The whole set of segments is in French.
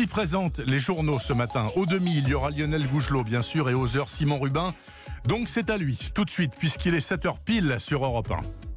Qui présente les journaux ce matin? Au demi, il y aura Lionel Gougelot, bien sûr, et aux heures, Simon Rubin. Donc c'est à lui, tout de suite, puisqu'il est 7h pile sur Europe 1.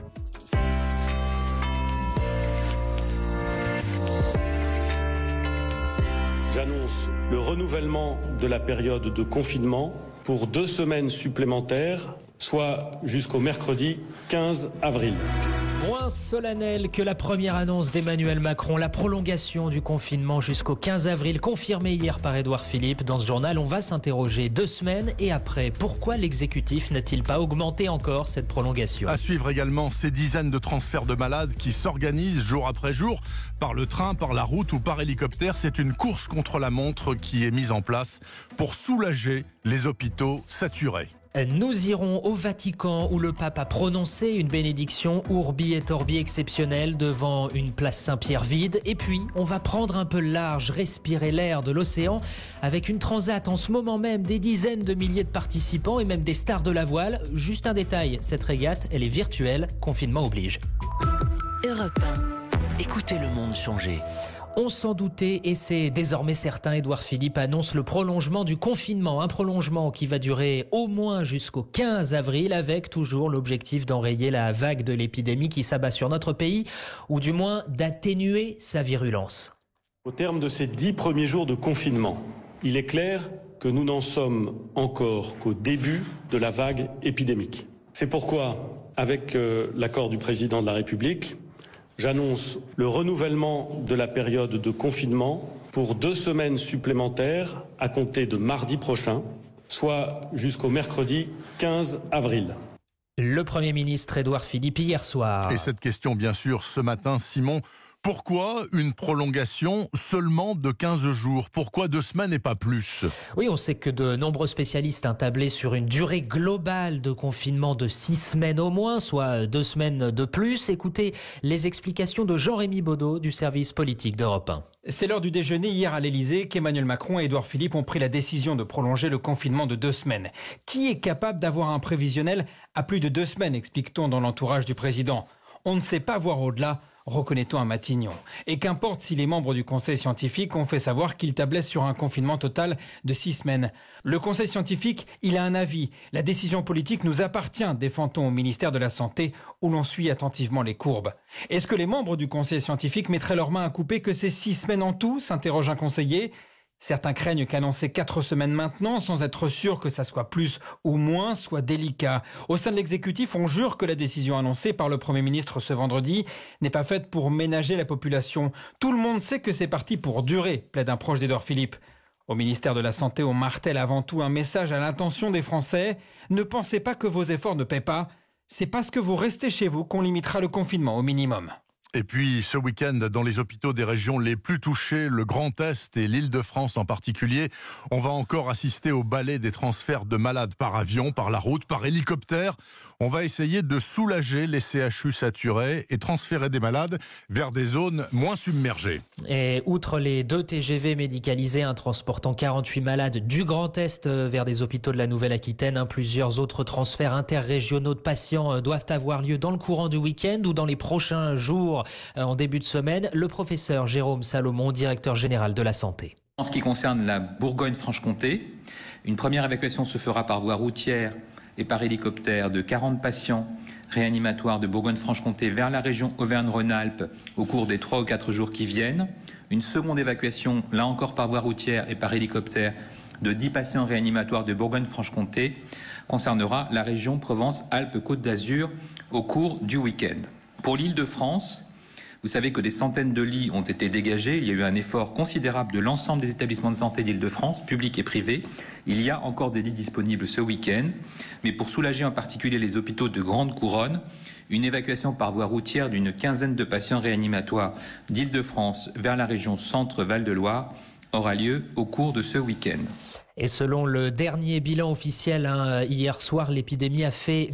J'annonce le renouvellement de la période de confinement pour 2 semaines supplémentaires, soit jusqu'au mercredi 15 avril. Moins solennel que la première annonce d'Emmanuel Macron, la prolongation du confinement jusqu'au 15 avril, confirmée hier par Édouard Philippe. Dans ce journal, on va s'interroger 2 semaines et après, pourquoi l'exécutif n'a-t-il pas augmenté encore cette prolongation? À suivre également ces dizaines de transferts de malades qui s'organisent jour après jour, par le train, par la route ou par hélicoptère. C'est une course contre la montre qui est mise en place pour soulager les hôpitaux saturés. Nous irons au Vatican où le pape a prononcé une bénédiction Urbi et Orbi exceptionnelle devant une place Saint-Pierre vide. Et puis, on va prendre un peu le large, respirer l'air de l'océan avec une transat en ce moment même, des dizaines de milliers de participants et même des stars de la voile. Juste un détail, cette régate, elle est virtuelle, confinement oblige. Europe 1. Écoutez le monde changer. On s'en doutait et c'est désormais certain. Édouard Philippe annonce le prolongement du confinement. Un prolongement qui va durer au moins jusqu'au 15 avril avec toujours l'objectif d'enrayer la vague de l'épidémie qui s'abat sur notre pays ou du moins d'atténuer sa virulence. Au terme de ces 10 premiers jours de confinement, il est clair que nous n'en sommes encore qu'au début de la vague épidémique. C'est pourquoi, avec l'accord du président de la République, j'annonce le renouvellement de la période de confinement pour 2 semaines supplémentaires à compter de mardi prochain, soit jusqu'au mercredi 15 avril. Le Premier ministre Édouard Philippe hier soir. Et cette question, bien sûr, ce matin, Simon, pourquoi une prolongation seulement de 15 jours? Pourquoi 2 semaines et pas plus? Oui, on sait que de nombreux spécialistes ont tablé sur une durée globale de confinement de 6 semaines au moins, soit 2 semaines de plus. Écoutez les explications de Jean-Rémy Baudot du service politique d'Europe 1. C'est l'heure du déjeuner hier à l'Elysée qu'Emmanuel Macron et Édouard Philippe ont pris la décision de prolonger le confinement de 2 semaines. Qui est capable d'avoir un prévisionnel à plus de 2 semaines, explique-t-on dans l'entourage du président. On ne sait pas voir au-delà, reconnaît-on à Matignon. Et qu'importe si les membres du Conseil scientifique ont fait savoir qu'ils tablaient sur un confinement total de 6 semaines. Le Conseil scientifique, il a un avis. La décision politique nous appartient, défend-on au ministère de la Santé, où l'on suit attentivement les courbes. Est-ce que les membres du Conseil scientifique mettraient leurs mains à couper que ces 6 semaines en tout, s'interroge un conseiller. Certains craignent qu'annoncer 4 semaines maintenant, sans être sûr que ça soit plus ou moins, soit délicat. Au sein de l'exécutif, on jure que la décision annoncée par le Premier ministre ce vendredi n'est pas faite pour ménager la population. Tout le monde sait que c'est parti pour durer, plaide un proche d'Édouard Philippe. Au ministère de la Santé, on martèle avant tout un message à l'intention des Français. Ne pensez pas que vos efforts ne paient pas. C'est parce que vous restez chez vous qu'on limitera le confinement au minimum. Et puis ce week-end, dans les hôpitaux des régions les plus touchées, le Grand Est et l'Île-de-France en particulier, on va encore assister au balai des transferts de malades par avion, par la route, par hélicoptère. On va essayer de soulager les CHU saturés et transférer des malades vers des zones moins submergées. Et outre les 2 TGV médicalisés, transportant 48 malades du Grand Est vers des hôpitaux de la Nouvelle-Aquitaine, plusieurs autres transferts interrégionaux de patients doivent avoir lieu dans le courant du week-end ou dans les prochains jours. En début de semaine, le professeur Jérôme Salomon, directeur général de la santé. En ce qui concerne la Bourgogne-Franche-Comté, une première évacuation se fera par voie routière et par hélicoptère de 40 patients réanimatoires de Bourgogne-Franche-Comté vers la région Auvergne-Rhône-Alpes au cours des 3 ou 4 jours qui viennent. Une seconde évacuation, là encore par voie routière et par hélicoptère, de 10 patients réanimatoires de Bourgogne-Franche-Comté concernera la région Provence-Alpes-Côte d'Azur au cours du week-end. Pour l'Île-de-France, vous savez que des centaines de lits ont été dégagés. Il y a eu un effort considérable de l'ensemble des établissements de santé d'Île-de-France, publics et privés. Il y a encore des lits disponibles ce week-end. Mais pour soulager en particulier les hôpitaux de grande couronne, une évacuation par voie routière d'une 15aine de patients réanimatoires d'Île-de-France vers la région Centre-Val de Loire aura lieu au cours de ce week-end. Et selon le dernier bilan officiel, hier soir, l'épidémie a fait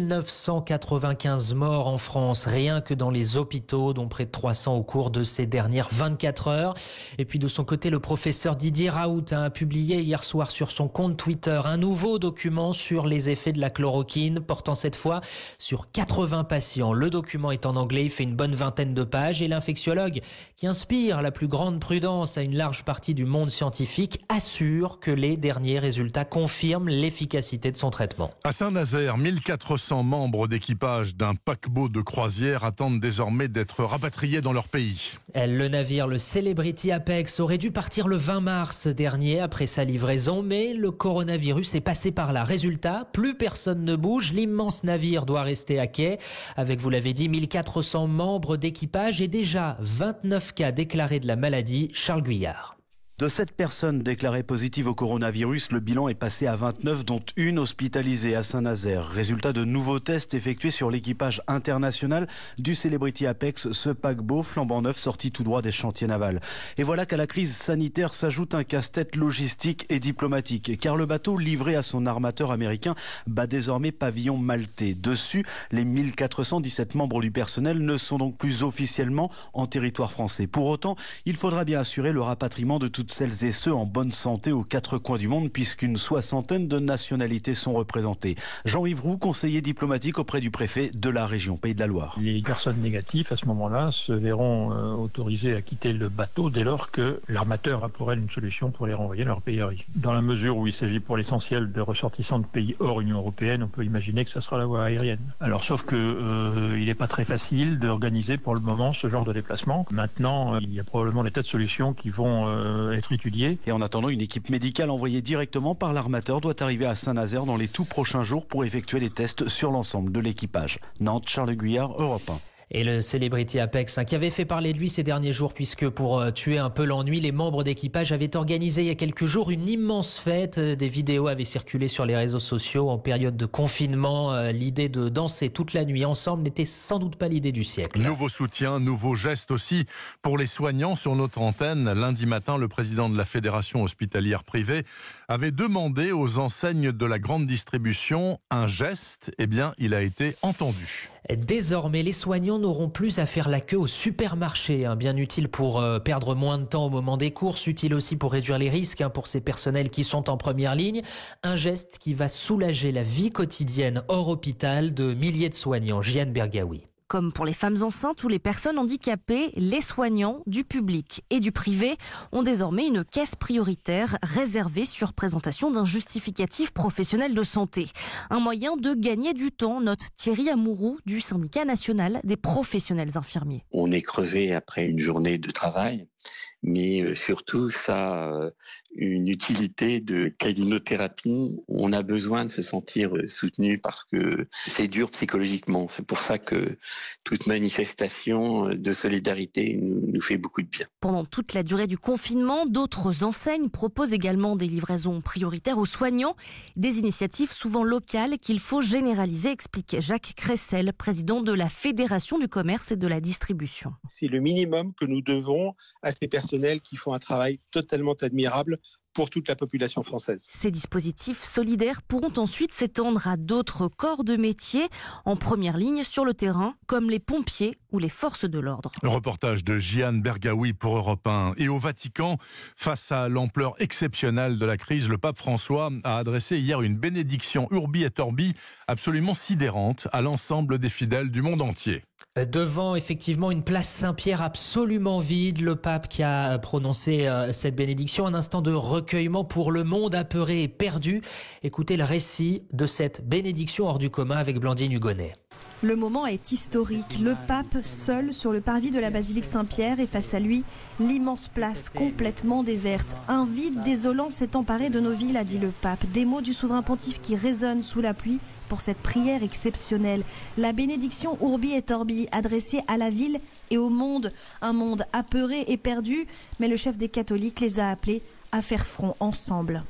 1995 morts en France, rien que dans les hôpitaux, dont près de 300 au cours de ces dernières 24 heures. Et puis de son côté, le professeur Didier Raoult a publié hier soir sur son compte Twitter un nouveau document sur les effets de la chloroquine, portant cette fois sur 80 patients. Le document est en anglais, il fait une bonne vingtaine de pages et l'infectiologue, qui inspire la plus grande prudence à une large partie du monde scientifique, assure que les derniers résultats confirment l'efficacité de son traitement. À Saint-Nazaire, 1400 membres d'équipage d'un paquebot de croisière attendent désormais d'être rapatriés dans leur pays. Le navire, le Celebrity Apex, aurait dû partir le 20 mars dernier après sa livraison, mais le coronavirus est passé par là. Résultat, plus personne ne bouge, l'immense navire doit rester à quai, avec, vous l'avez dit, 1400 membres d'équipage et déjà 29 cas déclarés de la maladie. Charles Guyard. De 7 personnes déclarées positives au coronavirus, le bilan est passé à 29, dont une hospitalisée à Saint-Nazaire. Résultat de nouveaux tests effectués sur l'équipage international du Celebrity Apex, ce paquebot flambant neuf sorti tout droit des chantiers navals. Et voilà qu'à la crise sanitaire s'ajoute un casse-tête logistique et diplomatique, car le bateau livré à son armateur américain bat désormais pavillon maltais. Dessus, les 1417 membres du personnel ne sont donc plus officiellement en territoire français. Pour autant, il faudra bien assurer le rapatriement de toutes celles et ceux en bonne santé aux 4 coins du monde, puisqu'une 60aine de nationalités sont représentées. Jean-Yves Roux, conseiller diplomatique auprès du préfet de la région Pays de la Loire. Les personnes négatives, à ce moment-là, se verront autorisées à quitter le bateau dès lors que l'armateur a pour elles une solution pour les renvoyer dans leur pays d'origine. Dans la mesure où il s'agit pour l'essentiel de ressortissants de pays hors Union européenne, on peut imaginer que ça sera la voie aérienne. Alors, sauf que il n'est pas très facile d'organiser pour le moment ce genre de déplacement. Maintenant, il y a probablement des tas de solutions qui vont être étudiées. Et en attendant, une équipe médicale envoyée directement par l'armateur doit arriver à Saint-Nazaire dans les tout prochains jours pour effectuer les tests sur l'ensemble de l'équipage. Nantes, Charles Guyard, Europe 1. Et le Celebrity Apex, qui avait fait parler de lui ces derniers jours, puisque pour tuer un peu l'ennui, les membres d'équipage avaient organisé il y a quelques jours une immense fête. Des vidéos avaient circulé sur les réseaux sociaux en période de confinement. L'idée de danser toute la nuit ensemble n'était sans doute pas l'idée du siècle. Nouveau soutien, nouveau geste aussi pour les soignants sur notre antenne. Lundi matin, le président de la Fédération hospitalière privée avait demandé aux enseignes de la grande distribution un geste. Eh bien, il a été entendu. Désormais, les soignants n'auront plus à faire la queue au supermarché. Bien utile pour perdre moins de temps au moment des courses, utile aussi pour réduire les risques pour ces personnels qui sont en première ligne. Un geste qui va soulager la vie quotidienne hors hôpital de milliers de soignants. Jeanne Bergaoui. Comme pour les femmes enceintes ou les personnes handicapées, les soignants du public et du privé ont désormais une caisse prioritaire réservée sur présentation d'un justificatif professionnel de santé. Un moyen de gagner du temps, note Thierry Amouroux du syndicat national des professionnels infirmiers. On est crevé après une journée de travail, mais surtout ça a une utilité de calinothérapie. On a besoin de se sentir soutenu parce que c'est dur psychologiquement. C'est pour ça que toute manifestation de solidarité nous fait beaucoup de bien. Pendant toute la durée du confinement, d'autres enseignes proposent également des livraisons prioritaires aux soignants. Des initiatives souvent locales qu'il faut généraliser, explique Jacques Cressel, président de la Fédération du commerce et de la distribution. C'est le minimum que nous devons à ces personnels qui font un travail totalement admirable pour toute la population française. Ces dispositifs solidaires pourront ensuite s'étendre à d'autres corps de métier en première ligne sur le terrain, comme les pompiers ou les forces de l'ordre. Le reportage de Jeanne Bergaoui pour Europe 1. Et au Vatican, face à l'ampleur exceptionnelle de la crise, le pape François a adressé hier une bénédiction Urbi et Orbi absolument sidérante à l'ensemble des fidèles du monde entier. Devant effectivement une place Saint-Pierre absolument vide, le pape qui a prononcé cette bénédiction, un instant de recueillement pour le monde apeuré et perdu. Écoutez le récit de cette bénédiction hors du commun avec Blandine Hugonnet. Le moment est historique. Le pape seul sur le parvis de la basilique Saint-Pierre et face à lui, l'immense place complètement déserte. Un vide désolant s'est emparé de nos villes, a dit le pape. Des mots du souverain pontife qui résonnent sous la pluie pour cette prière exceptionnelle. La bénédiction Urbi et Orbi adressée à la ville et au monde. Un monde apeuré et perdu, mais le chef des catholiques les a appelés à faire front ensemble.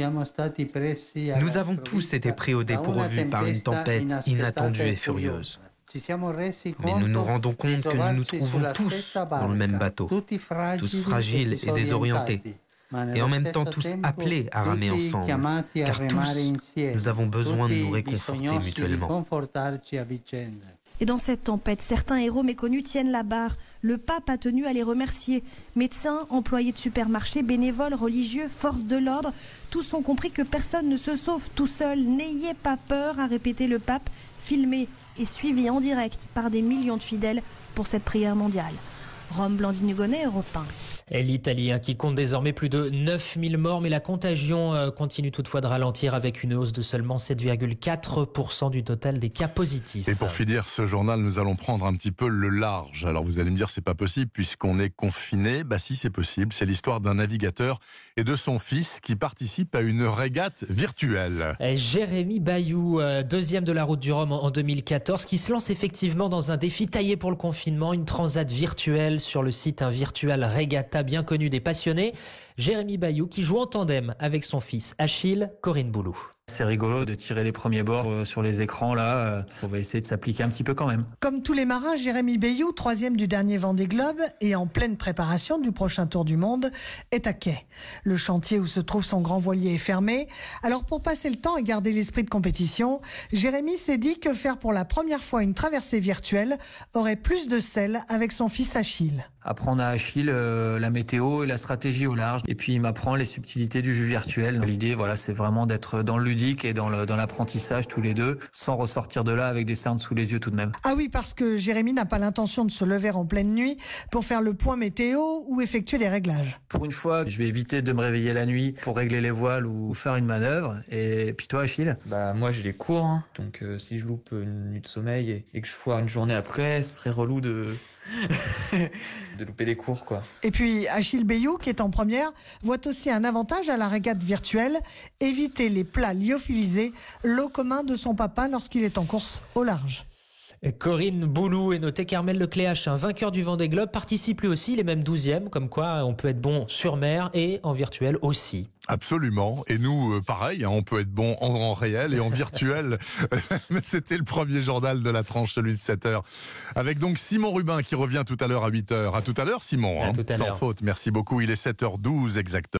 Nous avons tous été pris au dépourvu par une tempête inattendue et furieuse. Mais nous nous rendons compte que nous nous trouvons tous dans le même bateau, tous fragiles et désorientés. et en même temps tous appelés à ramer ensemble, car tous, nous avons besoin de nous réconforter mutuellement. Et dans cette tempête, certains héros méconnus tiennent la barre. Le pape a tenu à les remercier. Médecins, employés de supermarchés, bénévoles, religieux, forces de l'ordre, tous ont compris que personne ne se sauve tout seul. N'ayez pas peur, a répété le pape, filmé et suivi en direct par des millions de fidèles pour cette prière mondiale. Rome, Blandine Hugonnet, Europe 1. Et l'Italie qui compte désormais plus de 9000 morts, mais la contagion continue toutefois de ralentir avec une hausse de seulement 7,4% du total des cas positifs. Et pour finir ce journal, nous allons prendre un petit peu le large. Alors vous allez me dire c'est pas possible puisqu'on est confiné. Bah si, c'est possible. C'est l'histoire d'un navigateur et de son fils qui participent à une régate virtuelle. Et Jérémy Bayou, deuxième de la Route du Rhum en 2014, qui se lance effectivement dans un défi taillé pour le confinement, une transat virtuelle sur le site Un Virtual Regatta bien connu des passionnés. Jérémy Bayou qui joue en tandem avec son fils Achille, Corinne Boulou. C'est rigolo de tirer les premiers bords sur les écrans là. On va essayer de s'appliquer un petit peu quand même. Comme tous les marins, Jérémy Bayou, 3e du dernier Vendée Globe et en pleine préparation du prochain Tour du Monde, est à quai. Le chantier où se trouve son grand voilier est fermé. Alors pour passer le temps et garder l'esprit de compétition, Jérémy s'est dit que faire pour la première fois une traversée virtuelle aurait plus de sel avec son fils Achille. Apprendre à Achille la météo et la stratégie au large. Et puis il m'apprend les subtilités du jeu virtuel. L'idée, voilà, c'est vraiment d'être dans le ludique et dans l'apprentissage tous les deux, sans ressortir de là avec des cernes sous les yeux tout de même. Ah oui, parce que Jérémy n'a pas l'intention de se lever en pleine nuit pour faire le point météo ou effectuer des réglages. Pour une fois, je vais éviter de me réveiller la nuit pour régler les voiles ou faire une manœuvre. Et puis toi, Achille ? Moi j'ai les cours, donc si je loupe une nuit de sommeil et que je foire une journée après, ce serait relou de louper des cours, quoi. Et puis Achille Bayou, qui est en première, voit aussi un avantage à la régate virtuelle, éviter les plats lyophilisés, l'eau commun de son papa lorsqu'il est en course au large. Corinne Boulou, et notez qu'Armel Lecléache, un vainqueur du Vendée Globe, participe lui aussi, il est même 12e, comme quoi on peut être bon sur mer et en virtuel aussi. Absolument. Et nous, pareil, on peut être bon en réel et en virtuel. Mais c'était le premier journal de la tranche, celui de 7h. Avec donc Simon Rubin qui revient tout à l'heure à 8h. À tout à l'heure, Simon. À tout à l'heure. Sans faute. Merci beaucoup. Il est 7h12 exactement.